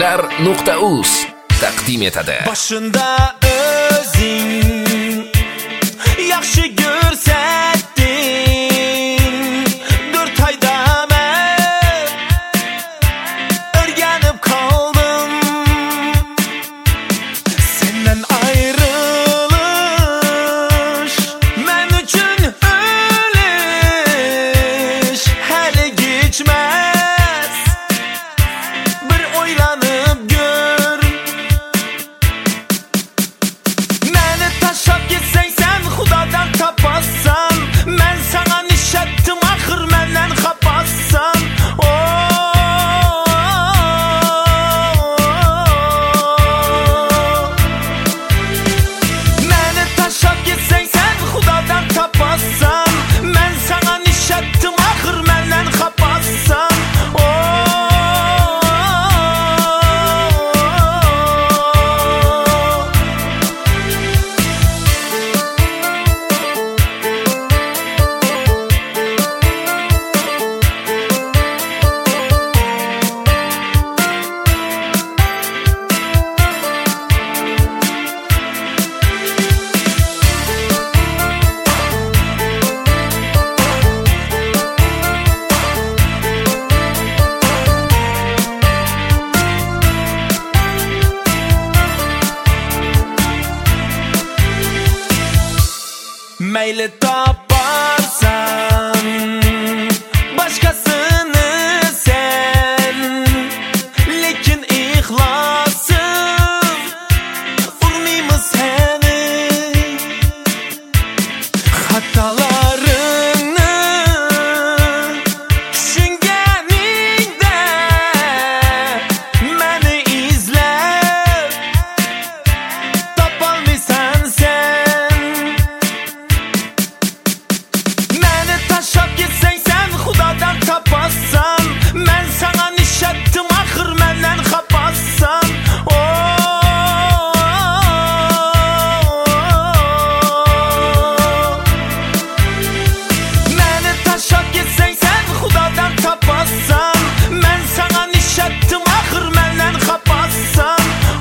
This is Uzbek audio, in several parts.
Yangilar.uz taqdim etadi. Boshында o'zing yaxshi ko'rsatding, 4 oyda men o'rganib qoldim. Sendan ayrilish men uchun o'lish, hali kechmas. Bir o'ylanib gör. Meni tashlab ketsang sen Xudodan topassan. Men sana nishatdim, axir mendan xafasan. Meni tashlab ketsang sen Xudodan topassan. Men sana nishatdim, axir mendan xafasan. Mayli toparsan başkasını sen, lekin ixlosim urmaymiz seni. Xatolaringni tushunganingda meni izlab topolmaysan sen. Meni tashlab ketsang sen Xudodan topassan. Men sana nishatdim, axir mendan xafasan. Meni tashlab ketsang sen Xudodan topassan. Men sana nishatdim, axir mendan xafasan.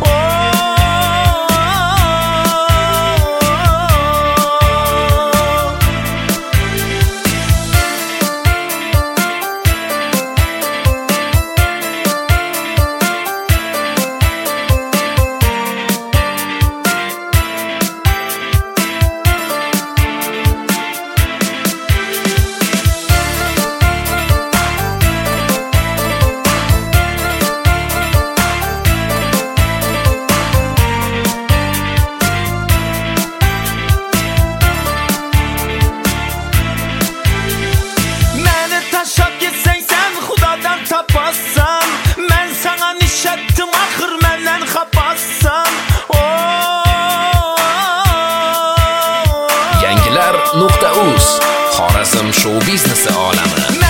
Meni tashlab ketsang sen Xudodan topassan. Men sana nishatdim, axir mendan xafasan. Yangilar.uz Xorazm shou biznesi olami.